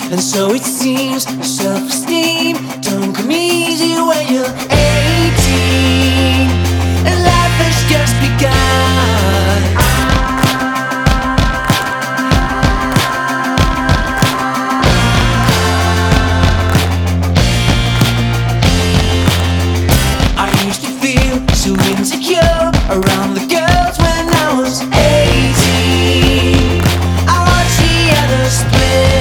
And so it seems self-esteem don't come easy when you're 18 and life has just begun. I used to feel so insecure around the girls